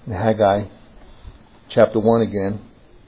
in Haggai chapter 1 again.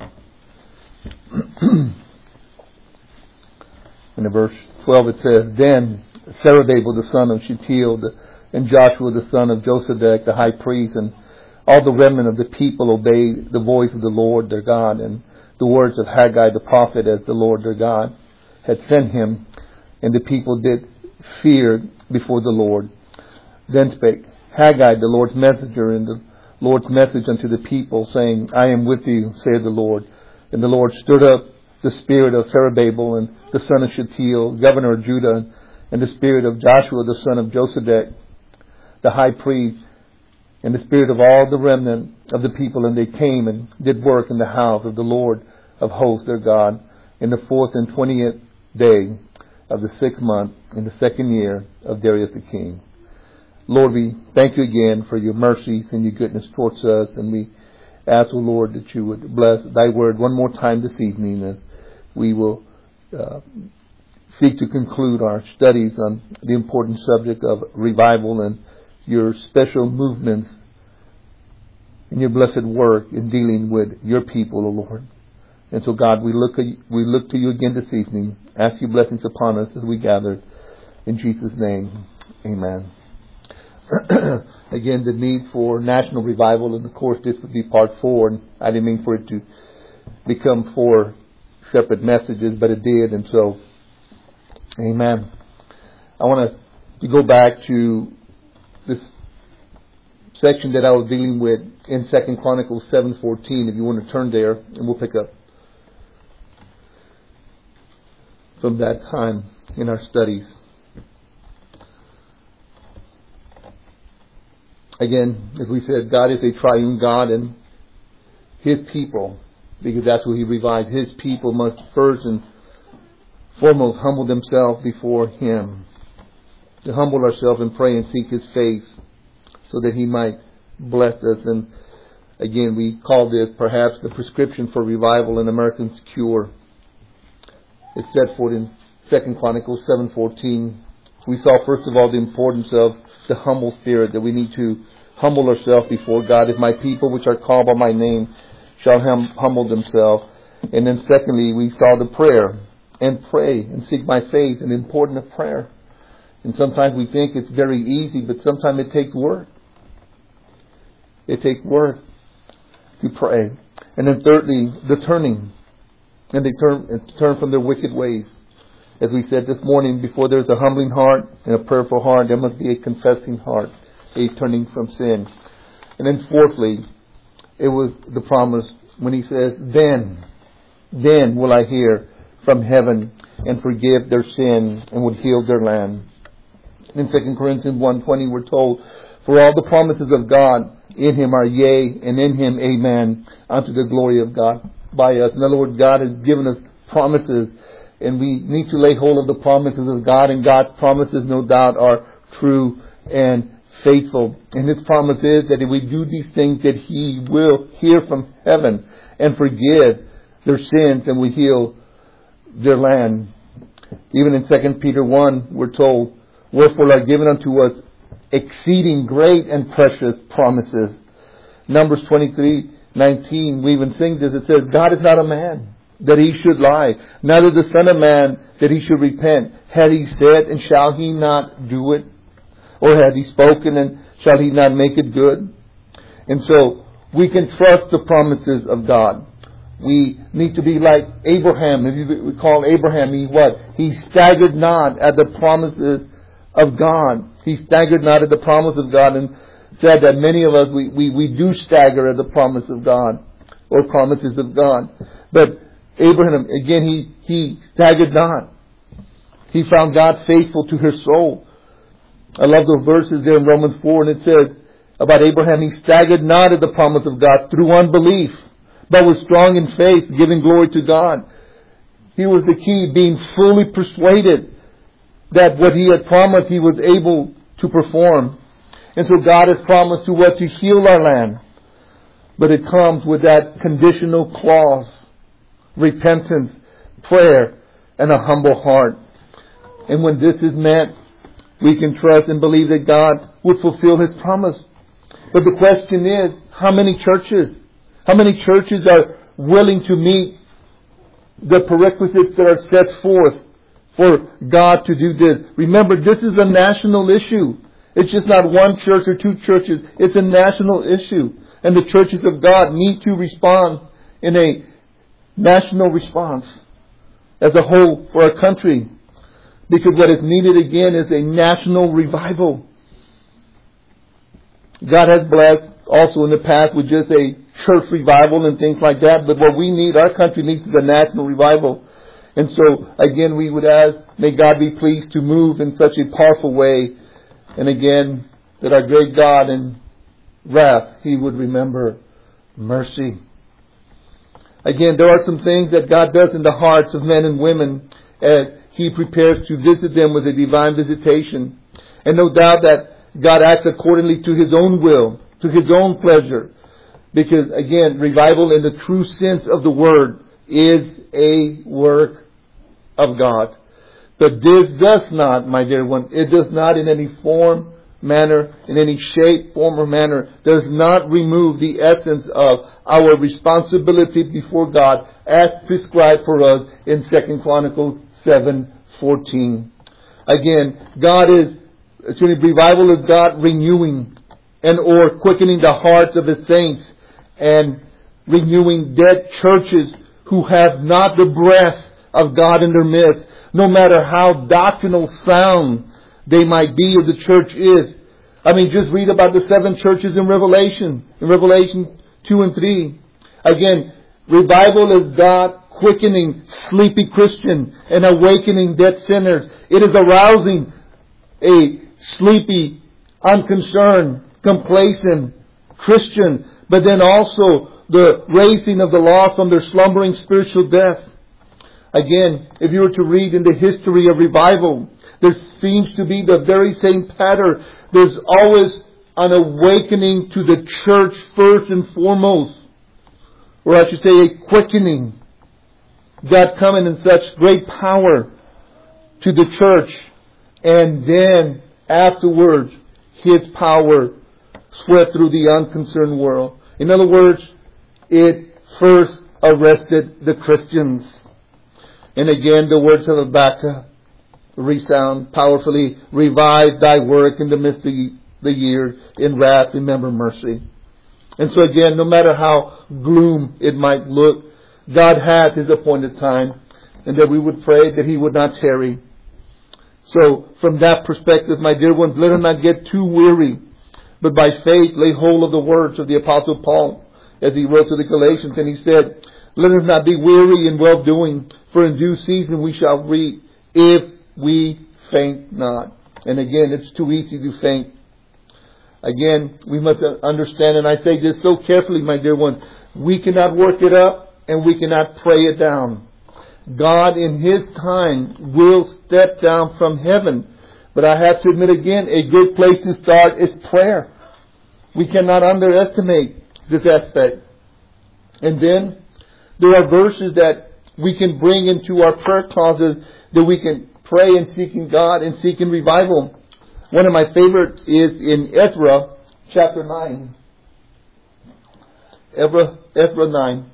In verse 12 it says, Then Zerubbabel the son of Shealtiel and Joshua the son of Josedek the high priest and all the remnant of the people obeyed the voice of the Lord their God and the words of Haggai the prophet, as the Lord their God had sent him, and the people did fear before the Lord. Then spake Haggai the Lord's messenger and the Lord's message unto the people, saying, I am with you, saith the Lord. And the Lord stirred up the spirit of Zerubbabel and the son of Shealtiel, governor of Judah, and the spirit of Joshua the son of Josedek, the high priest, and the spirit of all the remnant of the people, and they came and did work in the house of the Lord of hosts their God in the 4th and 20th day of the 6th month in the 2nd year of Darius the king. Lord, we thank you again for your mercies and your goodness towards us, and we ask, O Lord, that you would bless thy word one more time this evening, as we will seek to conclude our studies on the important subject of revival and your special movements in your blessed work in dealing with your people, O Lord. And so, God, we look to you again this evening. Ask your blessings upon us as we gather. In Jesus' name, amen. Again, the need for national revival, and of course this would be part 4, and I didn't mean for it to become 4 separate messages, but it did, and so, amen. I want to go back to this section that I was dealing with in 2 Chronicles 7:14, if you want to turn there, and we'll pick up from that time in our studies. Again, as we said, God is a triune God, and His people, because that's what He revives, His people must first and foremost humble themselves before Him. To humble ourselves and pray and seek His face so that He might bless us. And again, we call this perhaps the prescription for revival and American's cure. It's set forth in 2 Chronicles 7:14. We saw first of all the importance of the humble spirit, that we need to humble ourselves before God. If my people which are called by my name shall humble themselves. And then secondly, we saw the prayer, and pray and seek my face, and the importance of prayer. And sometimes we think it's very easy, but sometimes it takes work. It takes work to pray. And then thirdly, the turning. And they turn from their wicked ways. As we said this morning, before there's a humbling heart and a prayerful heart, there must be a confessing heart, a turning from sin. And then fourthly, it was the promise when He says, Then will I hear from heaven and forgive their sin and would heal their land. In 2 Corinthians 1:20 we're told, For all the promises of God in Him are yea, and in Him amen, unto the glory of God by us. In other words, God has given us promises, and we need to lay hold of the promises of God, and God's promises, no doubt, are true and faithful. And His promise is that if we do these things, that He will hear from heaven and forgive their sins and will heal their land. Even in 2 Peter 1, we're told, Wherefore are given unto us exceeding great and precious promises. Numbers 23:19, we even sing this. It says, God is not a man that He should lie, neither the Son of Man that He should repent. Had He said, and shall He not do it? Or had He spoken, and shall He not make it good? And so we can trust the promises of God. We need to be like Abraham. If you recall Abraham, he staggered not at the promises of God. He staggered not at the promise of God, and said that many of us, we do stagger at the promise of God, or promises of God. But Abraham, again, he staggered not. He found God faithful to his soul. I love those verses there in Romans 4, and it says about Abraham, he staggered not at the promise of God through unbelief, but was strong in faith, giving glory to God. He was the key, being fully persuaded that what he had promised he was able to perform. And so God has promised to heal our land. But it comes with that conditional clause: repentance, prayer, and a humble heart. And when this is met, we can trust and believe that God would fulfill His promise. But the question is, how many churches? How many churches are willing to meet the prerequisites that are set forth for God to do this? Remember, this is a national issue. It's just not one church or two churches. It's a national issue. And the churches of God need to respond in a national response as a whole for our country. Because what is needed again is a national revival. God has blessed also in the past with just a church revival and things like that. But what we need, our country needs, is a national revival. And so, again, we would ask, may God be pleased to move in such a powerful way. And again, that our great God in wrath, He would remember mercy. Again, there are some things that God does in the hearts of men and women as He prepares to visit them with a divine visitation. And no doubt that God acts accordingly to His own will, to His own pleasure. Because again, revival in the true sense of the word is a work of God. But this does not, my dear one, it does not in any form, manner, in any shape, form or manner, does not remove the essence of our responsibility before God as prescribed for us in 2 Chronicles 7:14. Again, revival is God renewing and or quickening the hearts of His saints and renewing dead churches who have not the breath of God in their midst, no matter how doctrinal sound they might be or the church is. I mean, just read about the 7 churches in Revelation 2 and 3. Again, revival is God quickening sleepy Christian and awakening dead sinners. It is arousing a sleepy, unconcerned, complacent Christian, but then also the raising of the lost from their slumbering spiritual death. Again, if you were to read in the history of revival, there seems to be the very same pattern. There's always an awakening to the church first and foremost. Or I should say a quickening. God coming in such great power to the church. And then afterwards, His power swept through the unconcerned world. In other words, it first arrested the Christians. And again, the words of Habakkuk resound powerfully. Revive thy work in the midst of the year. In wrath, remember mercy. And so again, no matter how gloom it might look, God has His appointed time. And that we would pray that He would not tarry. So from that perspective, my dear ones, let us not get too weary, but by faith lay hold of the words of the Apostle Paul as he wrote to the Galatians. And he said, let us not be weary in well-doing, for in due season we shall reap if we faint not. And again, it's too easy to faint. Again, we must understand, and I say this so carefully, my dear ones, we cannot work it up and we cannot pray it down. God in His time will step down from heaven. But I have to admit again, a good place to start is prayer. We cannot underestimate this aspect. And then there are verses that we can bring into our prayer closets that we can pray and seeking God and seeking revival. One of my favorites is in Ezra chapter 9. Ezra 9.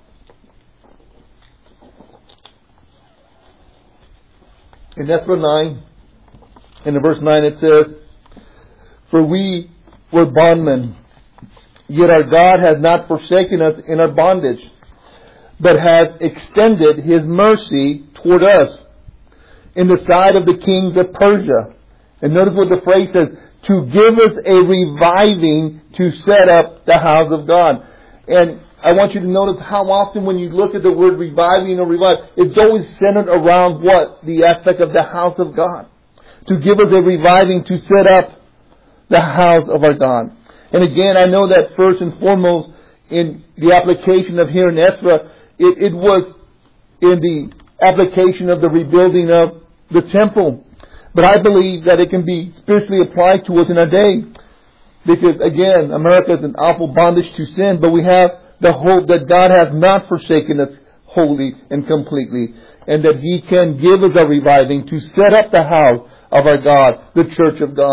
In Ezra 9, in verse 9 it says, for we were bondmen, yet our God has not forsaken us in our bondage, but has extended His mercy toward us in the sight of the kings of Persia. And notice what the phrase says, to give us a reviving to set up the house of God. And I want you to notice how often when you look at the word reviving or revive, it's always centered around what? The aspect of the house of God. To give us a reviving to set up the house of our God. And again, I know that first and foremost in the application of here in Ezra, it was in the application of the rebuilding of the temple. But I believe that it can be spiritually applied to us in our day. Because again, America is an awful bondage to sin, but we have the hope that God has not forsaken us wholly and completely, and that He can give us a reviving to set up the house of our God, the church of God.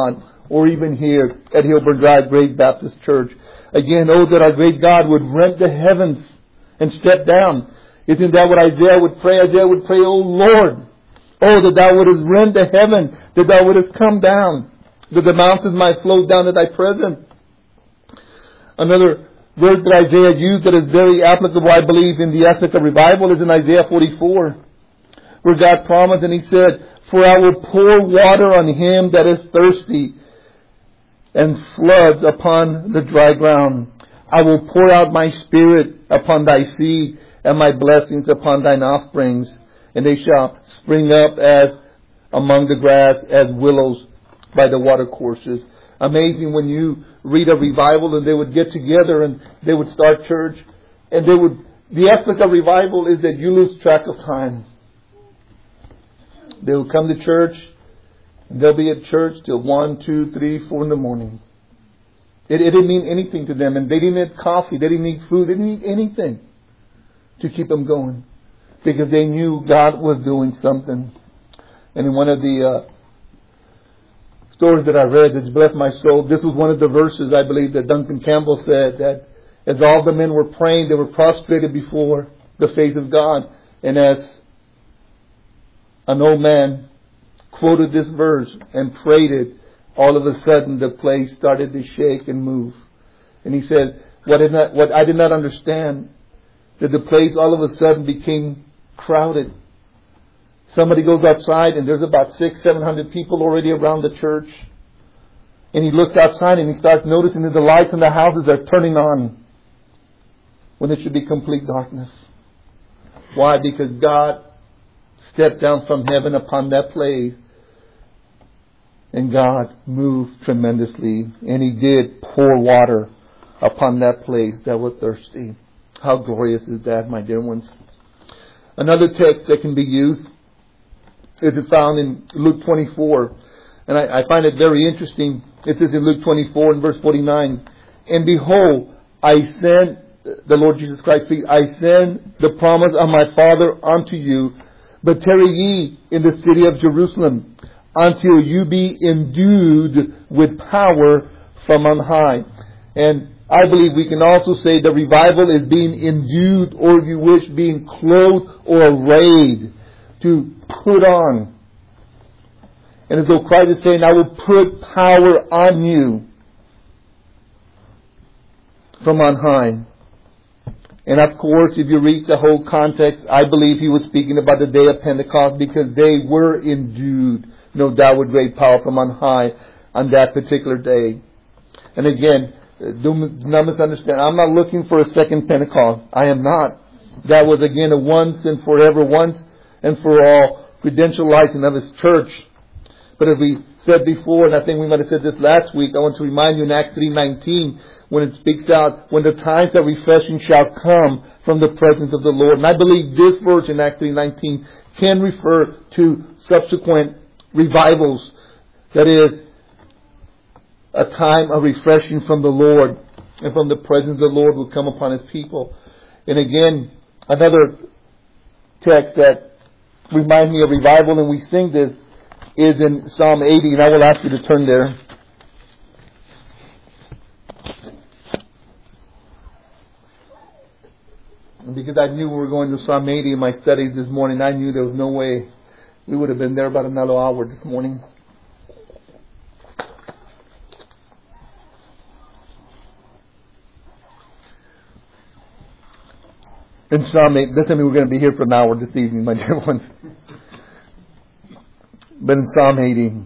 or even here at Hillburn Drive Great Baptist Church. Again, oh, that our great God would rent the heavens and step down. Isn't that what Isaiah would pray? Isaiah would pray, oh Lord, oh, that thou wouldest rend the heaven, that thou wouldest come down, that the mountains might flow down to thy presence. Another verse that Isaiah used that is very applicable, I believe, in the aspect of revival is in Isaiah 44, where God promised, and He said, for I will pour water on him that is thirsty, and floods upon the dry ground. I will pour out my Spirit upon thy seed, and my blessings upon thine offsprings, and they shall spring up as among the grass, as willows by the watercourses. Amazing when you read a revival and they would get together and they would start church, and the aspect of revival is that you lose track of time. They will come to church, and they'll be at church till 1, 2, 3, 4 in the morning. It didn't mean anything to them, and they didn't need coffee, they didn't need food, they didn't need anything to keep them going, because they knew God was doing something. And in one of the stories that I read that's blessed my soul, this was one of the verses, I believe, that Duncan Campbell said, that as all the men were praying, they were prostrated before the face of God, and as an old man quoted this verse and prayed it, all of a sudden the place started to shake and move. And he said, what I did not understand, that the place all of a sudden became crowded. Somebody goes outside and there's about 600-700 people already around the church. And he looks outside and he starts noticing that the lights in the houses are turning on when it should be complete darkness. Why? Because God stepped down from heaven upon that place, and God moved tremendously, and He did pour water upon that place that was thirsty. How glorious is that, my dear ones? Another text that can be used is found in Luke 24, and I find it very interesting. It says in Luke 24 and verse 49, and behold, I send, the Lord Jesus Christ speaks, I send the promise of my Father unto you, but tarry ye in the city of Jerusalem until you be endued with power from on high. And I believe we can also say that revival is being endued, or if you wish, being clothed or arrayed, to put on. And as though Christ is saying, I will put power on you from on high. And of course, if you read the whole context, I believe He was speaking about the day of Pentecost, because they were endued, no doubt, with great power from on high on that particular day. And again, do not misunderstand. I'm not looking for a second Pentecost. I am not. That was again a once and forever, once and for all credentializing of His church. But as we said before, and I think we might have said this last week, I want to remind you in Acts 3:19, when it speaks out, when the times of refreshing shall come from the presence of the Lord. And I believe this verse in Acts 3:19 can refer to subsequent revivals. That is, a time of refreshing from the Lord, and from the presence of the Lord will come upon His people. And again, another text that reminds me of revival, and we sing this, is in Psalm 80, and I will ask you to turn there. Because I knew we were going to Psalm 80 in my studies this morning, I knew there was no way we would have been there about another hour this morning. In Psalm 8, doesn't mean we're going to be here for an hour this evening, my dear ones. But in Psalm 80,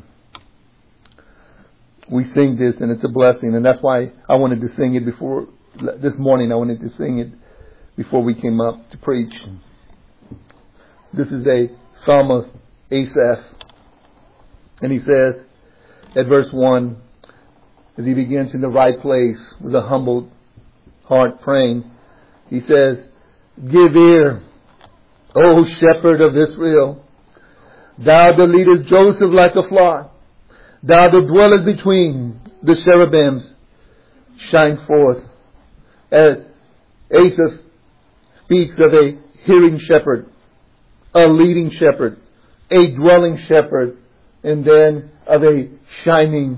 we sing this, and it's a blessing, and that's why I wanted to sing it before, this morning I wanted to sing it before we came up to preach. This is a Psalm of Asaph. And he says, at verse 1, as he begins in the right place with a humbled heart praying, he says, give ear, O shepherd of Israel, thou that leadest Joseph like a flock, thou that dwellest between the cherubims, shine forth. As Asaph speaks of a hearing shepherd, a leading shepherd, a dwelling shepherd, and then of a shining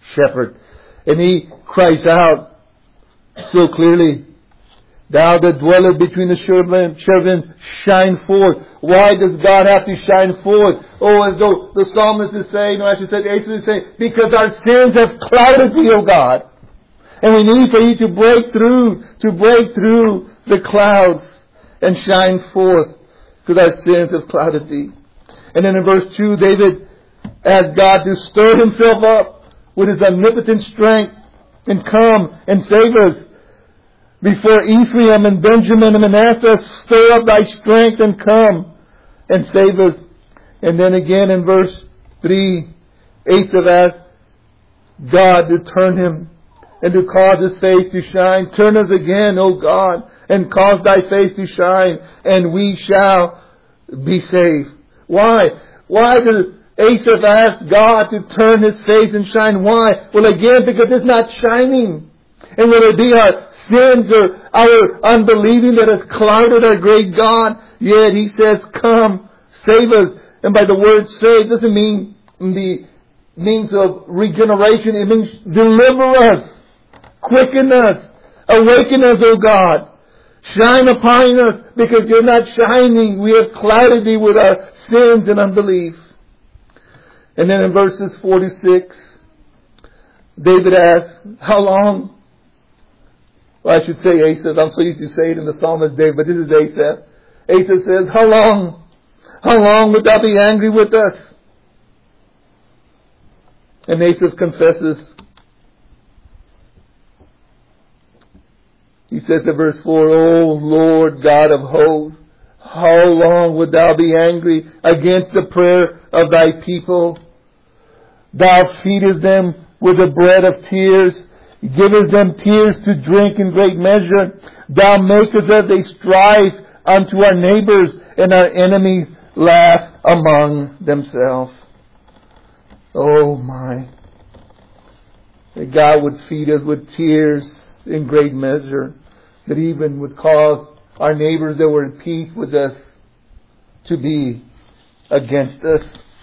shepherd. And he cries out so clearly, Thou that dwellest between the cherubim, shine forth. Why does God have to shine forth? Oh, as though the psalmist is saying, or I should say, the angel is saying, because our sins have clouded thee, O God. And we need for you to break through the clouds and shine forth, because our sins have clouded thee. And then in verse 2, David asked God to stir himself up with his omnipotent strength and come and save us. Before Ephraim and Benjamin and Manasseh, stir up thy strength and come and save us. And then again in verse 3, Asaph asked God to turn him and to cause his face to shine. Turn us again, O God, and cause thy face to shine, and we shall be saved. Why? Why does Asaph ask God to turn his face and shine? Why? Well, again, because it's not shining. And whether it be our sins or our unbelieving that has clouded our great God, yet He says, come, save us. And by the word save doesn't mean in the means of regeneration. It means deliver us, quicken us, awaken us, O God. Shine upon us, because you're not shining. We have clouded thee with our sins and unbelief. And then in verses 46, David asks, how long? Well, I should say Asaph. I'm so used to say it in the psalmist David, but this is Asaph. Asaph says, how long? How long would thou be angry with us? And Asaph confesses. He says in verse 4, O Lord God of hosts, how long would thou be angry against the prayer of thy people? Thou feedest them with the bread of tears, givest them tears to drink in great measure. Thou makest us a strife unto our neighbors, and our enemies laugh among themselves. Oh my. That God would feed us with tears in great measure, that even would cause our neighbors that were at peace with us to be against us.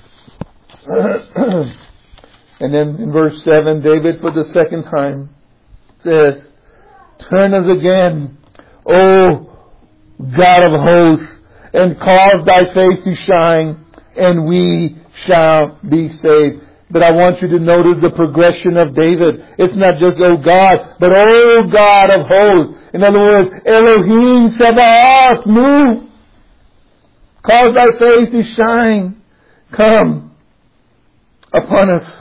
And then in verse 7, David for the second time says, turn us again, O God of hosts, and cause thy face to shine, and we shall be saved. But I want you to notice the progression of David. It's not just, O God, but O God of hosts. In other words, Elohim Sabaoth, move. Cause thy face to shine. Come upon us.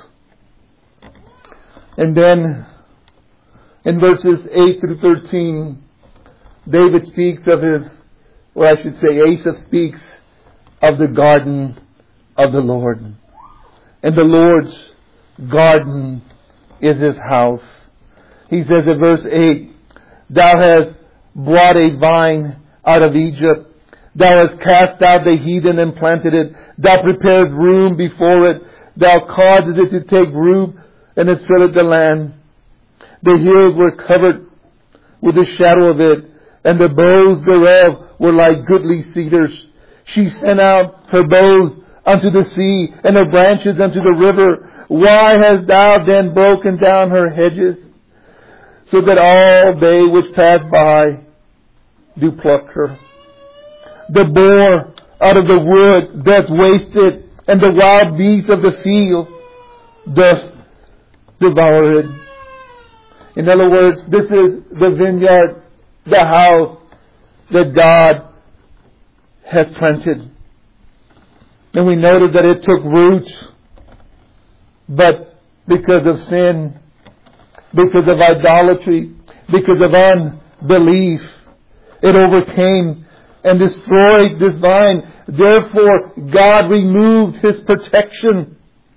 And then in verses 8 through 13, David speaks of his, or I should say Asaph speaks of the garden of the Lord. And the Lord's garden is His house. He says in verse 8, Thou hast brought a vine out of Egypt. Thou hast cast out the heathen and planted it. Thou preparest room before it. Thou causest it to take root, and it filleth the land. The hills were covered with the shadow of it, and the boughs thereof were like goodly cedars. She sent out her boughs unto the sea, and her branches unto the river. Why hast thou then broken down her hedges, so that all they which pass by do pluck her? The boar out of the wood doth waste it, and the wild beast of the field doth devour it. In other words, this is the vineyard, the house that God has planted. And we noted that it took root, but because of sin, because of idolatry, because of unbelief, it overcame and destroyed this vine. Therefore, God removed His protection.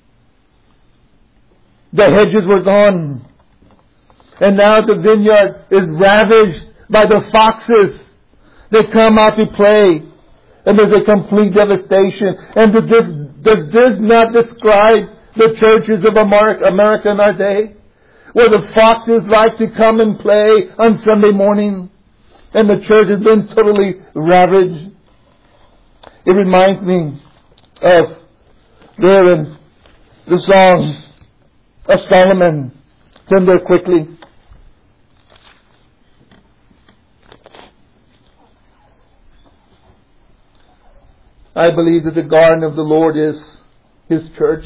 The hedges were gone. And now the vineyard is ravaged by the foxes. They come out to play. And there's a complete devastation. And does this not describe the churches of America in our day? Where the foxes like to come and play on Sunday morning. And the church has been totally ravaged. It reminds me of there in the song, of Solomon. Turn there quickly. I believe that the garden of the Lord is His church.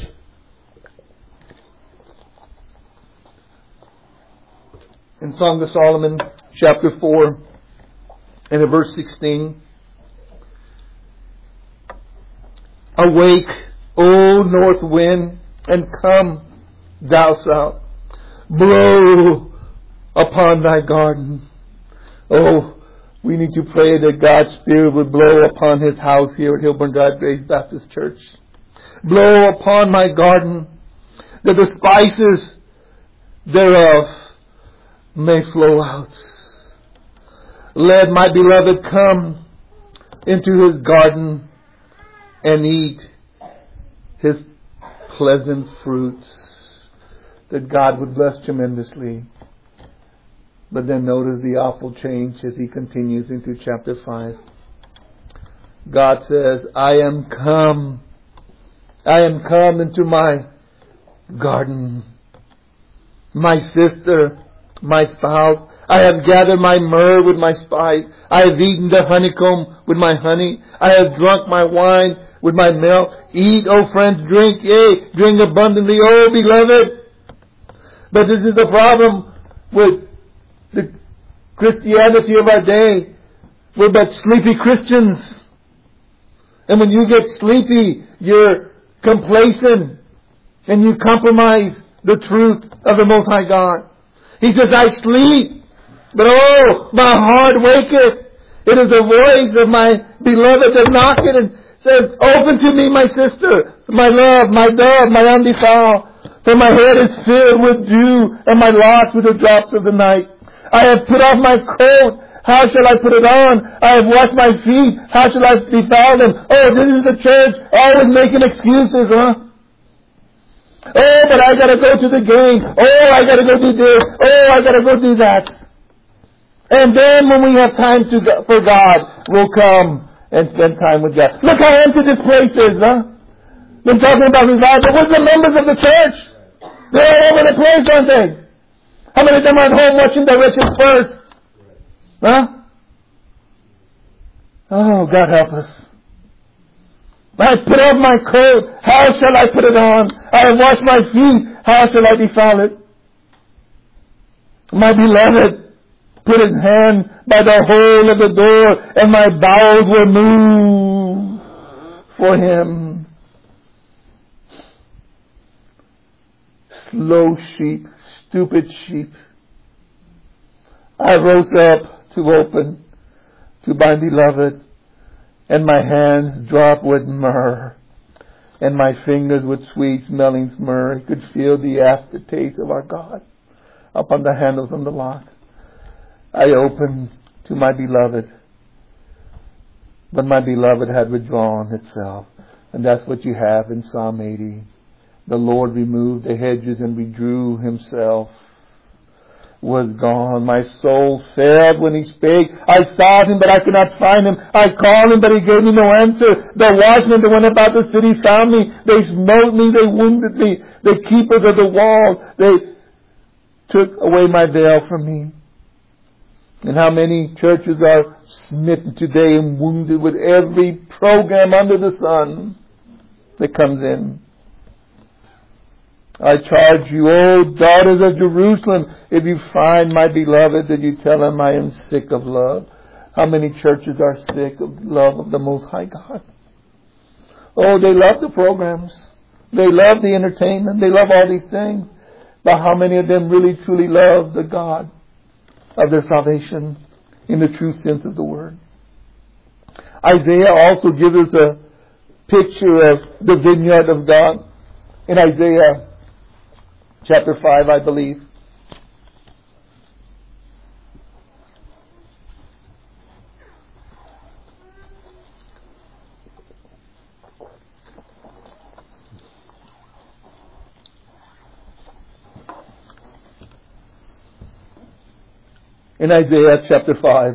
In Song of Solomon, chapter 4, and in verse 16. Awake, O north wind, and come, thou south. Blow upon thy garden. Oh, we need to pray that God's Spirit would blow upon His house here at Hillburn Drive Grace Baptist Church. Blow upon my garden, that the spices thereof may flow out. Let my beloved come into His garden and eat His pleasant fruits, that God would bless tremendously. But then notice the awful change as he continues into chapter 5. God says, I am come into my garden. My sister, my spouse, I have gathered my myrrh with my spice. I have eaten the honeycomb with my honey. I have drunk my wine with my milk. Eat, O friends, drink, yea, drink abundantly, O beloved. But this is the problem with the Christianity of our day. We're but sleepy Christians. And when you get sleepy, you're complacent and you compromise the truth of the Most High God. He says, I sleep, but oh, my heart waketh. It is the voice of my beloved that knocketh and says, open to me, my sister, my love, my dove, my undefiled. For my head is filled with dew, and my locks with the drops of the night. I have put off my coat. How shall I put it on? I have washed my feet. How shall I befoul them? Oh, this is the church always making excuses, huh? Oh, but I gotta go to the game. Oh, I gotta go do this. Oh, I gotta go do that. And then when we have time for God, we'll come and spend time with God. Look how empty this place is, huh? Been talking about revival. Where's the members of the church? They're all over the place, aren't they? How many of them are at home watching the Richard first? Huh? Oh, God help us. I put off my coat. How shall I put it on? I have washed my feet. How shall I defile it? My beloved put his hand by the hole of the door, and my bowels were moved for him. Slow sheep, stupid sheep. I rose up to open to my beloved, and my hands dropped with myrrh, and my fingers with sweet smelling myrrh. I could feel the aftertaste of our God upon the handles on the lock. I opened to my beloved, but my beloved had withdrawn itself. And that's what you have in Psalm 80. The Lord removed the hedges and withdrew Himself. Was gone. My soul failed when He spake. I sought Him, but I could not find Him. I called Him, but He gave me no answer. The watchmen that went about the city found me. They smote me. They wounded me. The keepers of the wall, they took away my veil from me. And how many churches are smitten today and wounded with every program under the sun that comes in. I charge you, O daughters of Jerusalem, if you find my beloved, that you tell him I am sick of love. How many churches are sick of love of the Most High God? Oh, they love the programs. They love the entertainment. They love all these things. But how many of them really truly love the God of their salvation in the true sense of the word? Isaiah also gives us a picture of the vineyard of God. In Isaiah chapter 5, I believe. In Isaiah chapter 5,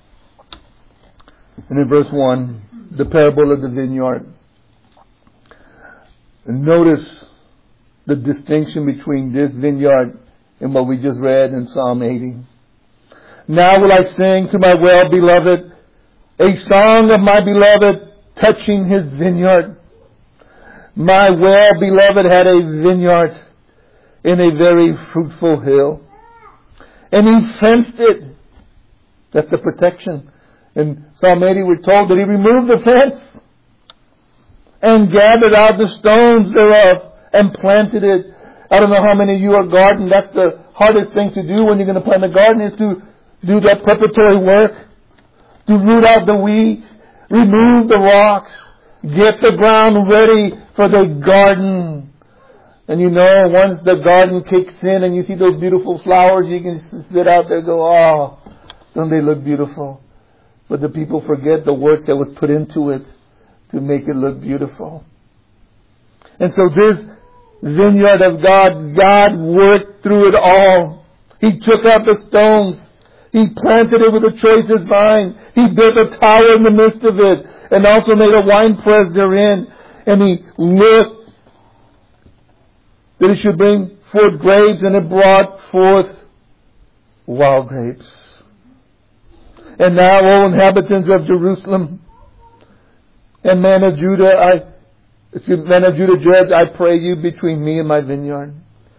and in verse 1, the parable of the vineyard. And notice the distinction between this vineyard and what we just read in Psalm 80. Now will I sing to my well-beloved a song of my beloved touching his vineyard. My well-beloved had a vineyard in a very fruitful hill. And he fenced it. That's the protection. In Psalm 80 we're told that he removed the fence and gathered out the stones thereof and planted it. I don't know how many of you are gardening. That's the hardest thing to do when you're going to plant a garden, is to do that preparatory work. To root out the weeds, remove the rocks, get the ground ready for the garden. And you know, once the garden kicks in and you see those beautiful flowers, you can sit out there and go, oh, don't they look beautiful? But the people forget the work that was put into it to make it look beautiful. And so this vineyard of God worked through it all. He took out the stones. He planted it with the choicest vine. He built a tower in the midst of it, and also made a winepress therein. And he looked that it should bring forth grapes, and it brought forth wild grapes. And now, O inhabitants of Jerusalem, and men of Judah, judge, I pray you between me and my vineyard.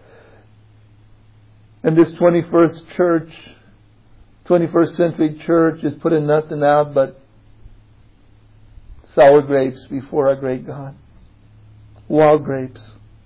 And this 21st century church is putting nothing out but sour grapes before our great God. Wild grapes.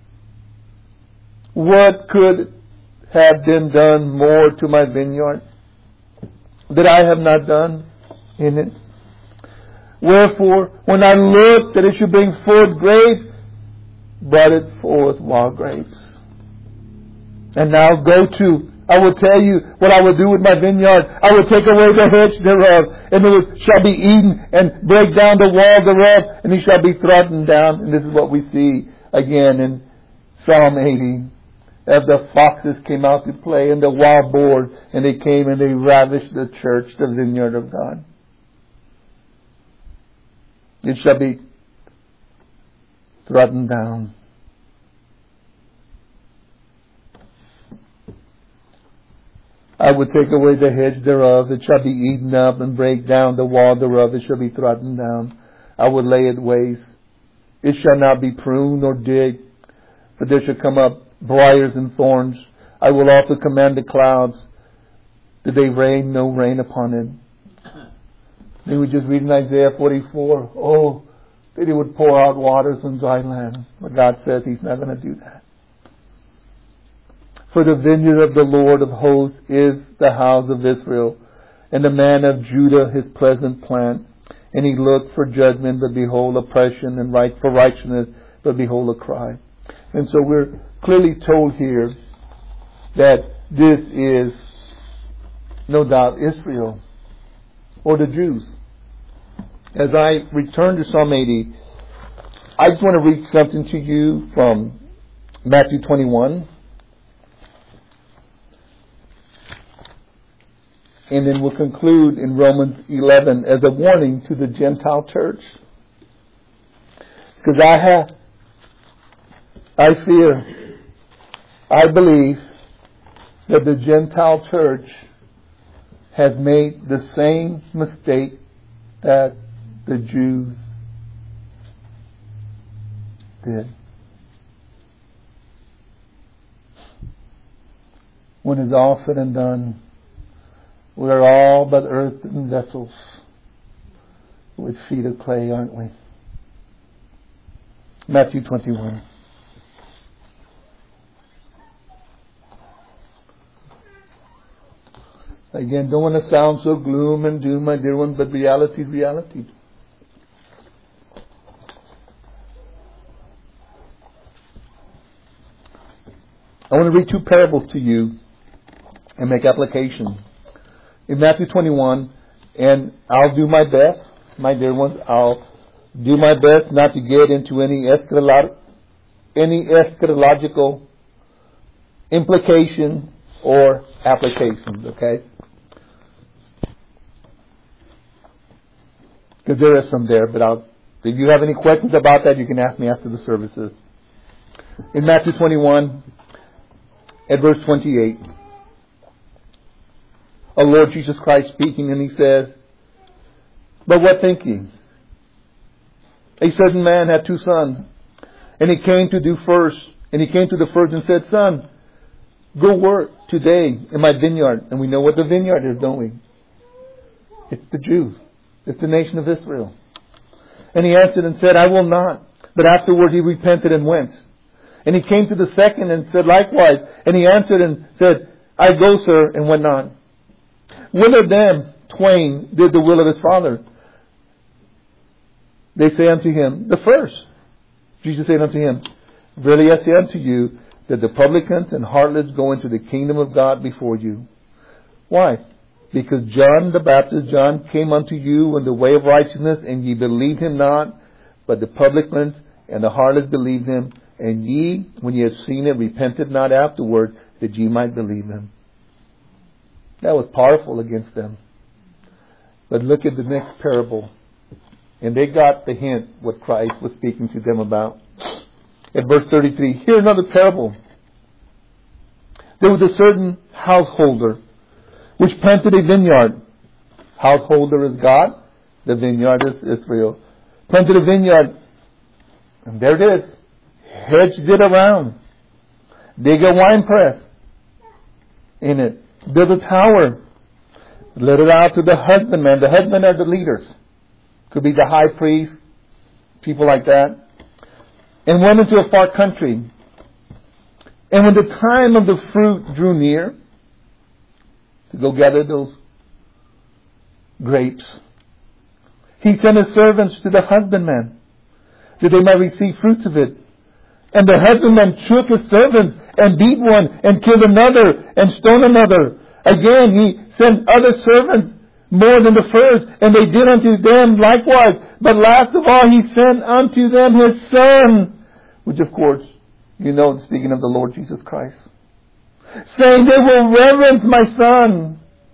What could have been done more to my vineyard that I have not done in it? Wherefore, when I looked that it should bring forth grapes, brought it forth wild grapes. And now I will tell you what I will do with my vineyard. I will take away the hedge thereof, and it shall be eaten, and break down the wall thereof, and it shall be trodden down. And this is what we see again in Psalm 80. As the foxes came out to play, and the wild boars, and they came and they ravished the church, the vineyard of God. It shall be trodden down. I will take away the hedge thereof, it shall be eaten up, and break down the wall thereof, it shall be trodden down. I will lay it waste. It shall not be pruned nor digged, for there shall come up briars and thorns. I will also command the clouds that they rain no rain upon it. Then we just read in Isaiah 44, oh, that He would pour out waters on dry land. But God says He's not going to do that. For the vineyard of the Lord of hosts is the house of Israel, and the man of Judah his pleasant plant. And he looked for judgment, but behold oppression, and for righteousness, but behold a cry. And so we're clearly told here that this is no doubt Israel, or the Jews. As I return to Psalm 80, I just want to read something to you from Matthew 21. And then we'll conclude in Romans 11 as a warning to the Gentile church. Because I believe that the Gentile church has made the same mistake that the Jews did. When it's all said and done, we are all but earthen vessels with feet of clay, aren't we? Matthew 21. Again, don't want to sound so gloom and doom, my dear one, but reality is reality. I want to read two parables to you and make application. In Matthew 21, and I'll do my best, my dear ones, I'll do my best not to get into any eschatological implication or applications, okay? Because there is some there, but if you have any questions about that, you can ask me after the services. In Matthew 21, at verse 28, our Lord Jesus Christ speaking, and He says, "But what think ye? A certain man had 2 sons, and he came to the first and said, Son, go work today in my vineyard." And we know what the vineyard is, don't we? It's the Jews. It's the nation of Israel. And he answered and said, "I will not." But afterward he repented and went. And he came to the second and said likewise. And he answered and said, "I go, sir," and went not. Which of them twain did the will of his father? They say unto him, "The first." Jesus said unto him, "Verily I say unto you, that the publicans and harlots go into the kingdom of God before you." Why? Because John the Baptist, John came unto you in the way of righteousness, and ye believed him not, but the publicans and the harlots believed him. And ye, when ye have seen it, repented not afterward, that ye might believe him. That was powerful against them. But look at the next parable. And they got the hint what Christ was speaking to them about. At verse 33, hear another parable. There was a certain householder which planted a vineyard. Householder is God. The vineyard is Israel. Planted a vineyard. And there it is. Hedged it around. Dig a wine press in it. Build a tower. Let it out to the husbandman. The husbandmen are the leaders. Could be the high priest. People like that. And went into a far country. And when the time of the fruit drew near, to go gather those grapes, he sent his servants to the husbandman, that they might receive fruits of it. And the husbandman took his servants and beat one and killed another and stoned another. Again he sent other servants more than the first, and they did unto them likewise. But last of all he sent unto them his son, which of course, you know, speaking of the Lord Jesus Christ, saying, "They will reverence my son."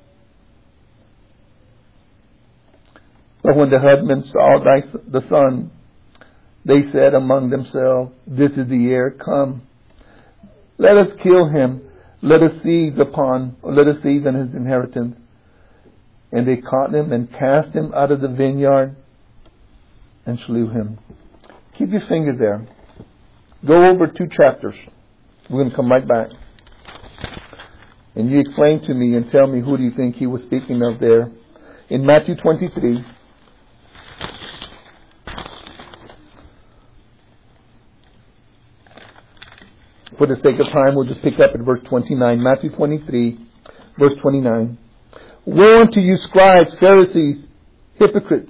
But when the husband saw the son, they said among themselves, "This is the heir. Come, let us kill him. Let us seize on his inheritance." And they caught him and cast him out of the vineyard and slew him. Keep your finger there. Go over 2 chapters. We're going to come right back. And you explain to me and tell me who do you think he was speaking of there. In Matthew 23. For the sake of time, we'll just pick up at verse 29. Matthew 23, verse 29. "Woe unto you, scribes, Pharisees, hypocrites!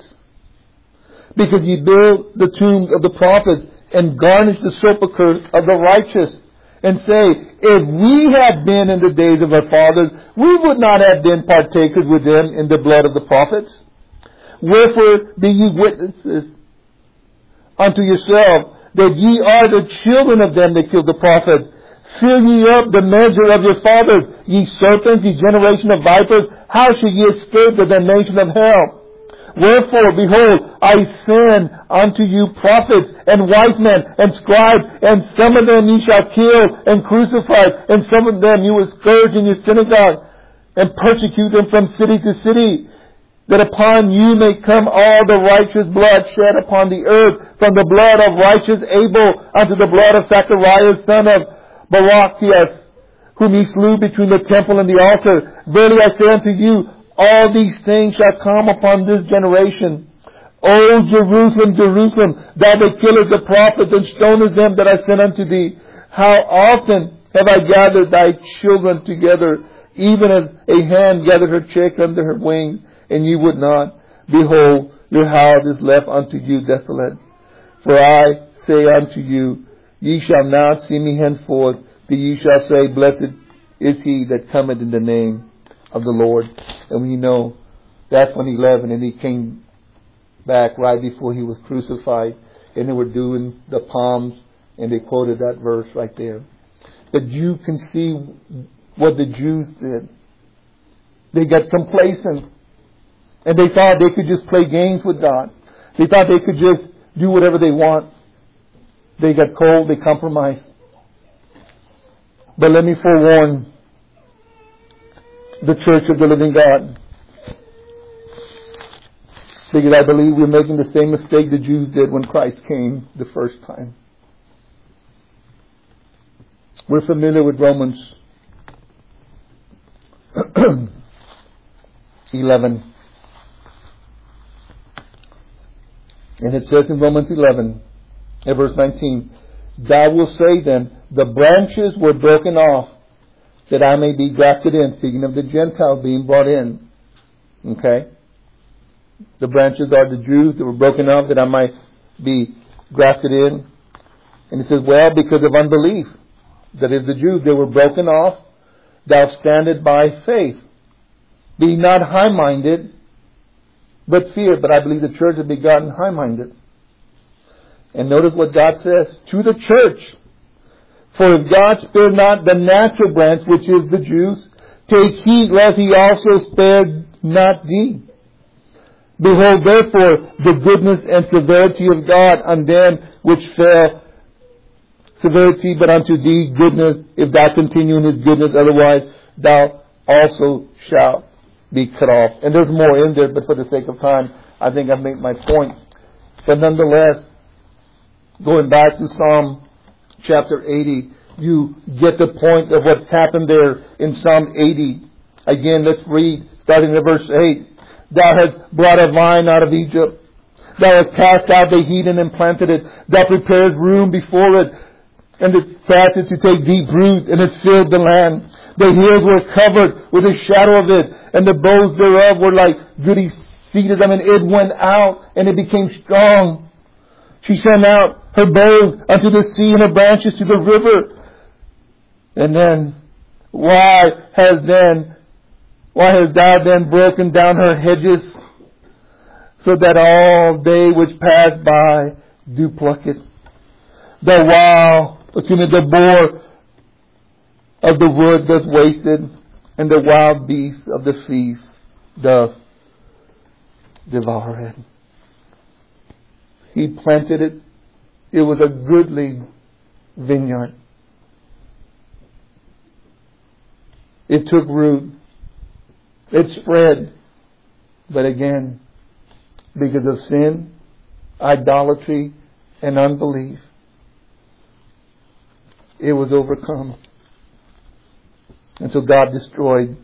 Because ye build the tombs of the prophets and garnish the sepulchres of the righteous, and say, If we had been in the days of our fathers, we would not have been partakers with them in the blood of the prophets. Wherefore be ye witnesses unto yourselves, that ye are the children of them that killed the prophets. Fill ye up the measure of your fathers, ye serpents, ye generation of vipers. How shall ye escape the damnation of hell? Wherefore, behold, I send unto you prophets and wise men and scribes, and some of them ye shall kill and crucify, and some of them you will scourge in your synagogue, and persecute them from city to city, that upon you may come all the righteous blood shed upon the earth, from the blood of righteous Abel unto the blood of Zacharias, son of Barachias, whom he slew between the temple and the altar. Verily I say unto you, all these things shall come upon this generation. O Jerusalem, Jerusalem, thou that killest the prophets and stonest them that I sent unto thee, how often have I gathered thy children together, even as a hen gathered her chick under her wing, and ye would not. Behold, your house is left unto you desolate. For I say unto you, ye shall not see me henceforth, but ye shall say, Blessed is he that cometh in the name of the Lord. And we know that's when he left, and then he came back right before he was crucified, and they were doing the palms, and they quoted that verse right there. But you can see what the Jews did. They got complacent, and they thought they could just play games with God. They thought they could just do whatever they want. They got cold, they compromised. But let me forewarn the church of the living God, because I believe we're making the same mistake the Jews did when Christ came the first time. We're familiar with Romans 11. And it says in Romans 11, at verse 19, Thou wilt say then, the branches were broken off, that I may be grafted in. Speaking of the Gentiles being brought in. Okay? The branches are the Jews that were broken off, that I might be grafted in. And it says, well, because of unbelief. That is the Jews, they were broken off. Thou standest by faith. Be not high-minded, but fear. But I believe the church has begotten high-minded. And notice what God says to the church. For if God spared not the natural branch, which is the Jews, take heed lest He also spared not thee. Behold, therefore, the goodness and severity of God on them which fell. Severity, but unto thee goodness, if thou continue in His goodness, otherwise thou also shalt be cut off. And there's more in there, but for the sake of time, I think I've made my point. But nonetheless, going back to Psalm chapter 80, you get the point of what happened there in Psalm 80. Again, let's read, starting at verse 8. Thou hast brought a vine out of Egypt. Thou hast cast out the heathen and planted it. Thou preparest room before it, and it started to take deep root, and it filled the land. The hills were covered with the shadow of it, and the boughs thereof were like goody cedars. I mean, it went out, and it became strong. She sent out her boughs unto the sea, and her branches to the river. And then, why has thou then broken down her hedges, so that all they which pass by do pluck it? The boar of the wood doth wasted, and the wild beast of the feast doth devour it. He planted it. It was a goodly vineyard. It took root. It spread. But again, because of sin, idolatry, and unbelief, it was overcome. And so God destroyed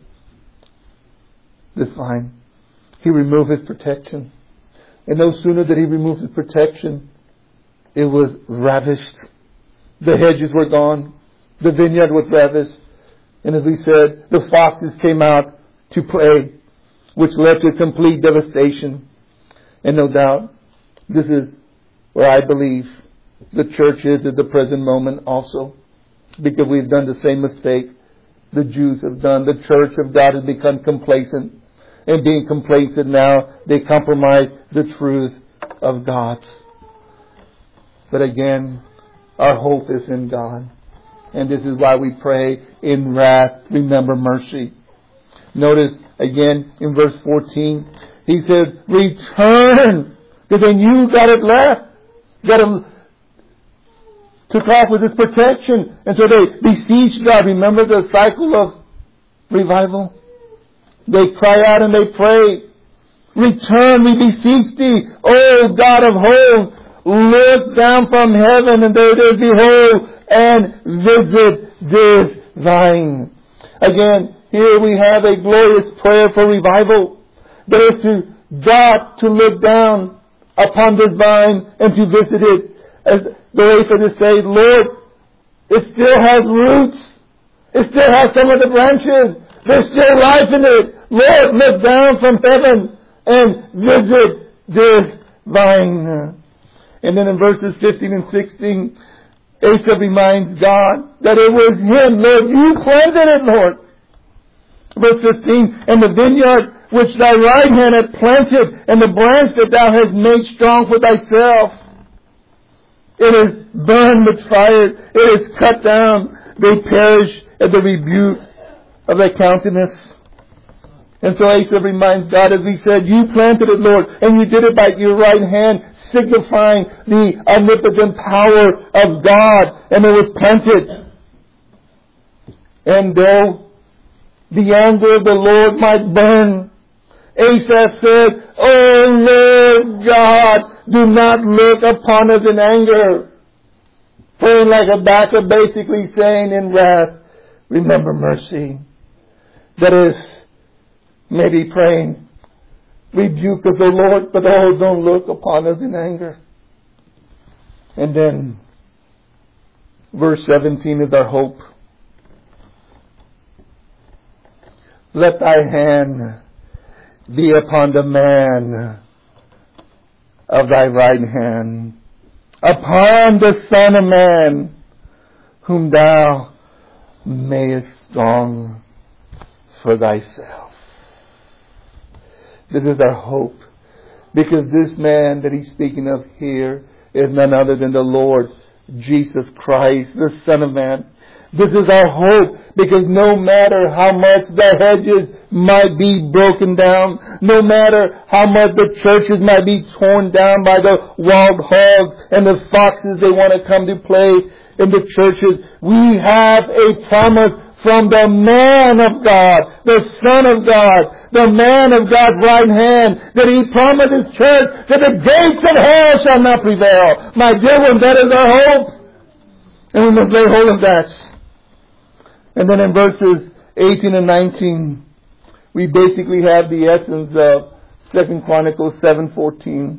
this vine. He removed His protection. And no sooner did He remove His protection, it was ravished. The hedges were gone. The vineyard was ravished. And as we said, the foxes came out to play, which led to complete devastation. And no doubt, this is where I believe the church is at the present moment also. Because we've done the same mistake the Jews have done. The church of God has become complacent. And being complacent now, they compromise the truth of God. But again, our hope is in God. And this is why we pray, in wrath, remember mercy. Notice again in verse 14, He said, return. Because they knew God had left. God took off with His protection. And so they beseeched God. Remember the cycle of revival? They cry out and they pray. Return, we beseech Thee, O God of hosts. Look down from heaven, and there it is, behold, and visit this vine. Again, here we have a glorious prayer for revival. That is to God to look down upon this vine and to visit it. As the wafer to say, Lord, it still has roots. It still has some of the branches. There's still life in it. Lord, look down from heaven and visit this vine. And then in verses 15 and 16, Asa reminds God that it was Him. Lord, You planted it, Lord. Verse 15, and the vineyard which Thy right hand hath planted, and the branch that Thou hast made strong for Thyself, it is burned with fire. It is cut down. They perish at the rebuke of Thy countenance. And so Asa reminds God, as we said, You planted it, Lord, and You did it by Your right hand, signifying the omnipotent power of God, and it was planted. And though the anger of the Lord might burn, Asaph said, "O Lord God, do not look upon us in anger." Praying like Habakkuk, basically saying in wrath, remember mercy. That is, maybe praying, rebuke us, O Lord, but don't look upon us in anger. And then, verse 17 is our hope. Let thy hand be upon the man of thy right hand, upon the Son of Man, whom thou mayest strong for thyself. This is our hope, because this man that he's speaking of here is none other than the Lord Jesus Christ, the Son of Man. This is our hope, because no matter how much the hedges might be broken down, no matter how much the churches might be torn down by the wild hogs and the foxes they want to come to play in the churches, we have a promise from the man of God, the Son of God, the man of God's right hand, that He promised His church that the gates of hell shall not prevail. My dear one, that is our hope. And we must lay hold of that. And then in verses 18 and 19, we basically have the essence of 2 Chronicles 7:14.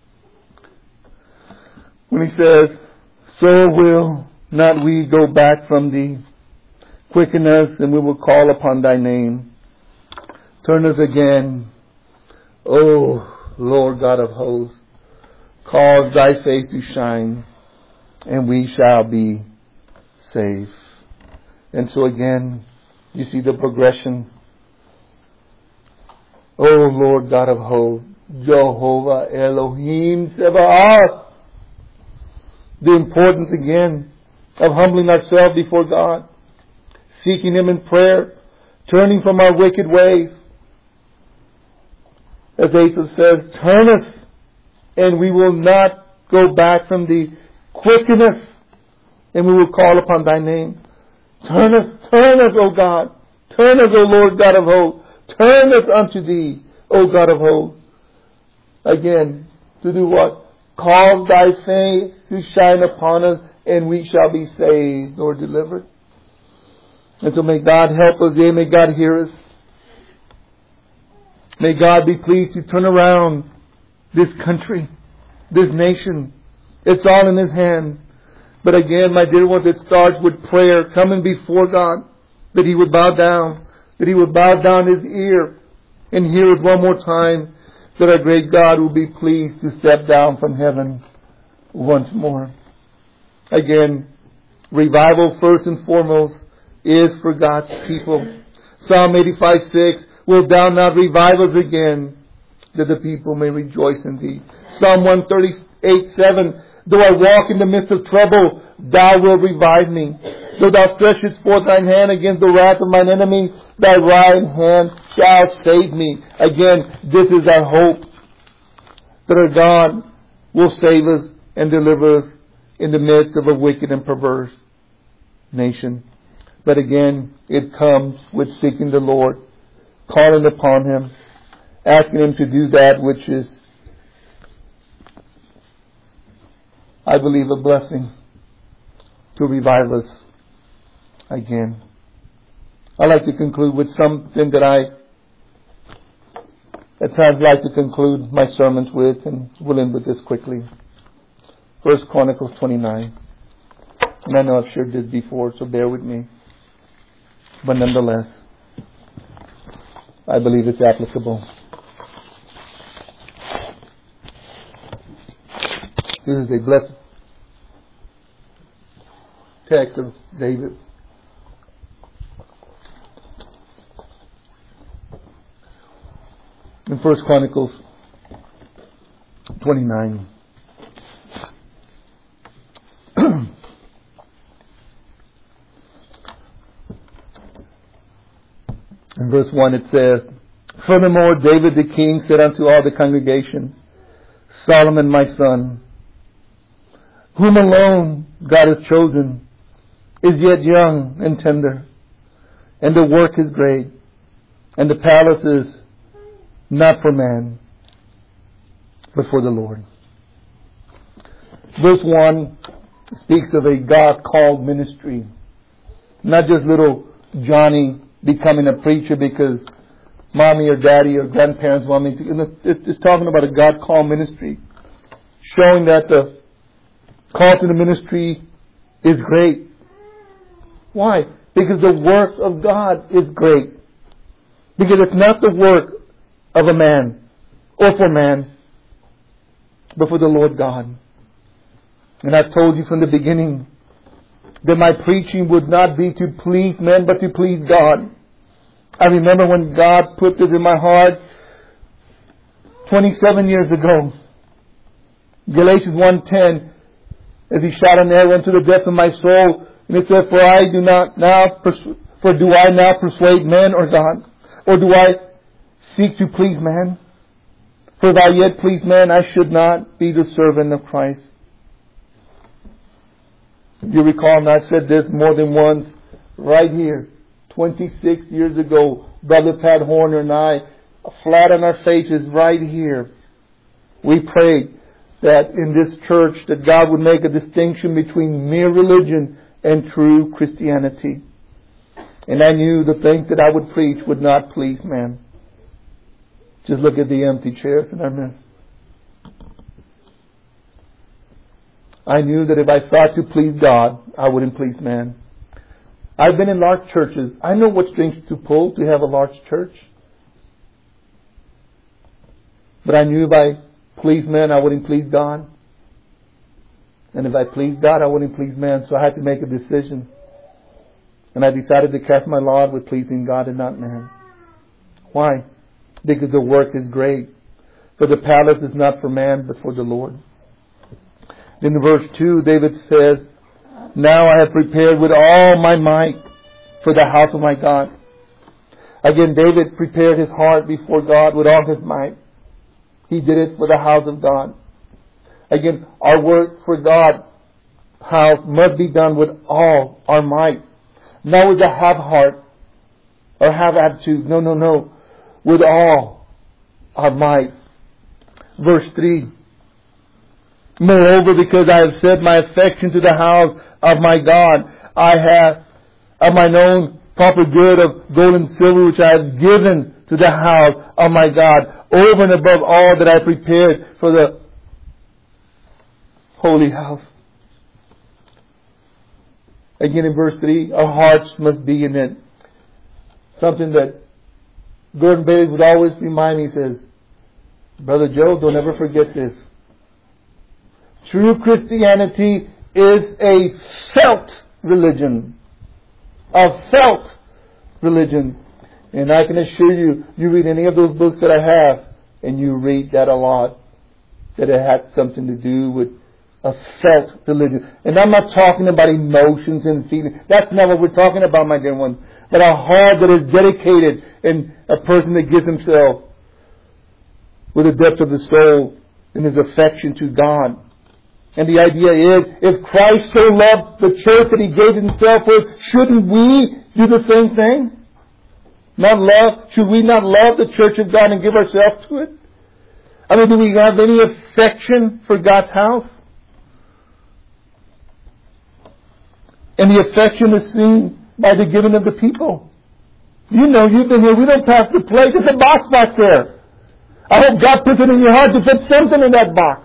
When he says, "So will not we go back from thee. Quicken us, and we will call upon thy name. Turn us again, O Lord God of hosts. Cause thy face to shine, and we shall be saved." And so again, you see the progression. O Lord God of hosts, Jehovah Elohim Sebaoth. The importance again of humbling ourselves before God, seeking Him in prayer, turning from our wicked ways. As Asaph says, "Turn us, and we will not go back from thee. Quicken us, and we will call upon thy name." Turn us, O God. Turn us, O Lord God of hosts. Turn us unto thee, O God of hosts. Again, to do what? Cause thy face to shine upon us, and we shall be saved or delivered. And so may God help us. May God hear us. May God be pleased to turn around this country, this nation. It's all in His hand. But again, my dear ones, it starts with prayer, coming before God, that He would bow down, that He would bow down His ear and hear us one more time, that our great God will be pleased to step down from heaven once more. Again, revival first and foremost is for God's people. Psalm 85:6, "Wilt thou not revive us again, that the people may rejoice in thee?" Psalm 138:7, "Though I walk in the midst of trouble, thou wilt revive me. Though thou stretchest forth thine hand against the wrath of mine enemy, thy right hand shall save me." Again, this is our hope, that our God will save us and deliver us in the midst of a wicked and perverse nation. But again, it comes with seeking the Lord, calling upon Him, asking Him to do that which is, I believe, a blessing to revive us again. I'd like to conclude with something that I at times like to conclude my sermons with, and we'll end with this quickly. 1 Chronicles 29. And I know I've shared this before, so bear with me. But nonetheless, I believe it's applicable. This is a blessed text of David. In 1 Chronicles 29. In verse 1 it says, "Furthermore David the king said unto all the congregation, Solomon my son, whom alone God has chosen, is yet young and tender, And the work is great. And the palace is not for man, but for the Lord. Verse 1 speaks of a God-called ministry. Not just little Johnny becoming a preacher because mommy or daddy or grandparents want me to. It's talking about a God-called ministry. Showing that the call to the ministry is great. Why? Because the work of God is great. Because it's not the work of a man or for man, but for the Lord God. And I told you from the beginning that my preaching would not be to please men, but to please God. I remember when God put this in my heart 27 years ago. Galatians 1:10, as He shot an arrow into the depths of my soul, and it said, do I now persuade men or God? Or do I seek to please man? For if I yet please man, I should not be the servant of Christ. You recall, and I've said this more than once, right here, 26 years ago, Brother Pat Horner and I, flat on our faces right here, we prayed that in this church that God would make a distinction between mere religion and true Christianity. And I knew the things that I would preach would not please man. Just look at the empty chairs in our midst. I knew that if I sought to please God, I wouldn't please man. I've been in large churches. I know what strings to pull to have a large church. But I knew if I pleased man, I wouldn't please God. And if I pleased God, I wouldn't please man. So I had to make a decision. And I decided to cast my lot with pleasing God and not man. Why? Because the work is great. For the palace is not for man, but for the Lord. In verse 2, David says, now I have prepared with all my might for the house of my God. Again, David prepared his heart before God with all his might. He did it for the house of God. Again, our work for God's house must be done with all our might. Not with a half heart or half attitude. No. With all our might. Verse 3. Moreover, because I have set my affection to the house of my God, I have of mine own proper good of gold and silver which I have given to the house of my God, over and above all that I prepared for the holy house. Again in verse 3, our hearts must be in it. Something that Gordon Bailey would always remind me, he says, Brother Joe, don't ever forget this. True Christianity is a felt religion. A felt religion. And I can assure you, you read any of those books that I have, and you read that a lot, that it had something to do with a felt religion. And I'm not talking about emotions and feelings. That's not what we're talking about, my dear one. But a heart that is dedicated and a person that gives himself with the depth of his soul in his affection to God. And the idea is, if Christ so loved the church that He gave Himself for, shouldn't we do the same thing? Should we not love the church of God and give ourselves to it? I mean, do we have any affection for God's house? And the affection is seen by the giving of the people. You know, you've been here. We don't pass the plate. There's a box back there. I hope God puts it in your heart to put something in that box.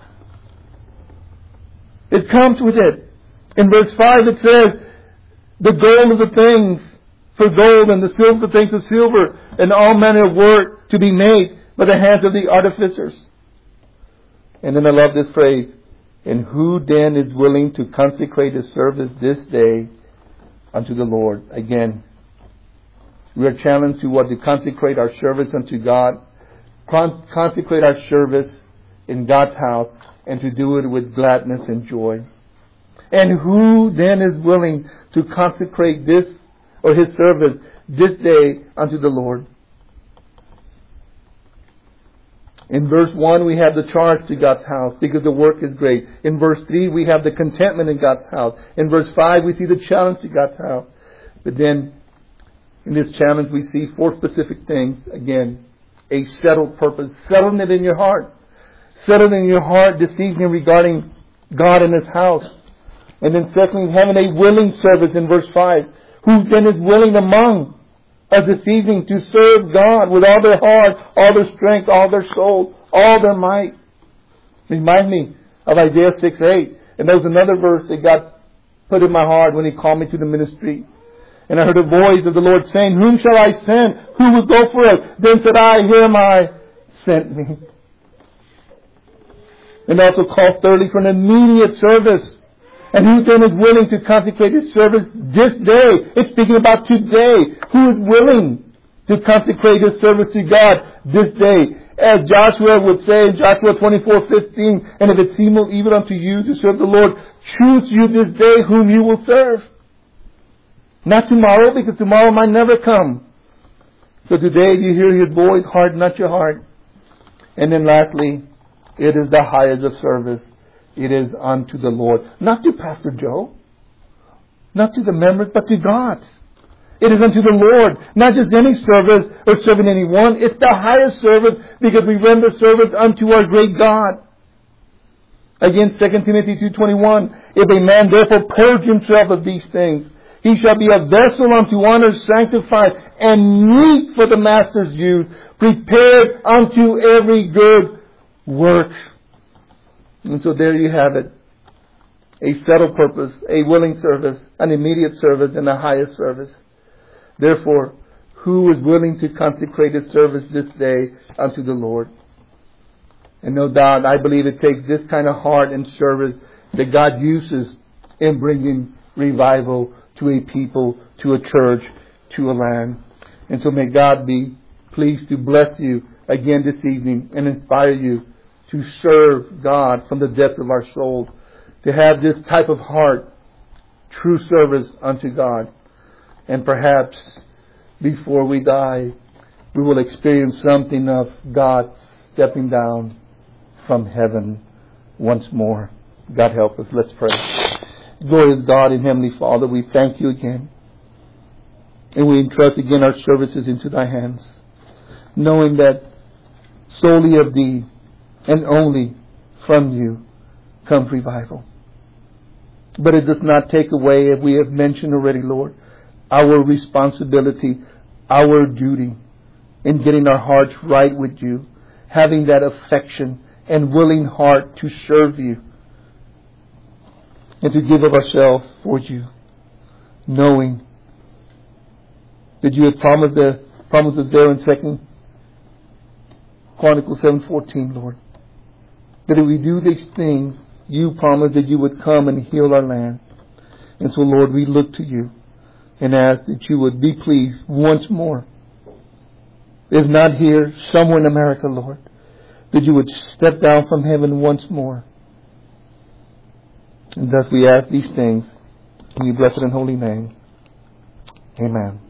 It comes with it. In verse 5 it says, the gold of the things for gold, and the silver things for silver, and all manner of work to be made by the hands of the artificers. And then I love this phrase, and who then is willing to consecrate his service this day unto the Lord? Again, we are challenged to consecrate our service unto God, consecrate our service in God's house, and to do it with gladness and joy. And who then is willing to consecrate this or his service this day unto the Lord? In verse 1 we have the charge to God's house because the work is great. In verse 3 we have the contentment in God's house. In verse 5 we see the challenge to God's house. But then In this challenge we see 4 specific things. Again, a settled purpose. Settling it in your heart. Settled in your heart this evening regarding God and His house. And then secondly, having a willing service in verse 5. Who then is willing among us this evening to serve God with all their heart, all their strength, all their soul, all their might? Remind me of Isaiah 6:8. And there was another verse that God put in my heart when He called me to the ministry. And I heard a voice of the Lord saying, Whom shall I send? Who will go for us? Then said I, Here am I, sent me. And also called thirdly for an immediate service. And who then is willing to consecrate His service this day? It's speaking about today. Who is willing to consecrate His service to God this day? As Joshua would say in Joshua 24:15, and if it seem evil unto you to serve the Lord, choose you this day whom you will serve. Not tomorrow, because tomorrow might never come. So today, if you hear His voice, harden not your heart. And then lastly, it is the highest of service. It is unto the Lord. Not to Pastor Joe. Not to the members, but to God. It is unto the Lord. Not just any service or serving anyone. It's the highest service because we render service unto our great God. Again, 2 Timothy 2:21. If a man therefore purge himself of these things, he shall be a vessel unto honor, sanctified, and meet for the master's use, prepared unto every good work. And so there you have it. A settled purpose, a willing service, an immediate service, and the highest service. Therefore, who is willing to consecrate his service this day unto the Lord? And no doubt, I believe it takes this kind of heart and service that God uses in bringing revival to a people, to a church, to a land. And so may God be pleased to bless you again this evening and inspire you to serve God from the depth of our soul, to have this type of heart, true service unto God. And perhaps before we die, we will experience something of God stepping down from heaven once more. God help us. Let's pray. Glorious God and Heavenly Father, we thank you again. And we entrust again our services into thy hands, knowing that solely of thee and only from you comes revival. But it does not take away, as we have mentioned already, Lord, our responsibility, our duty in getting our hearts right with you, having that affection and willing heart to serve you and to give of ourselves for you, knowing that you have promised us there in 2 Chronicles 7:14, Lord, that if we do these things, you promised that you would come and heal our land. And so, Lord, we look to you and ask that you would be pleased once more, if not here, somewhere in America, Lord, that you would step down from heaven once more. And thus we ask these things in your blessed and holy name. Amen.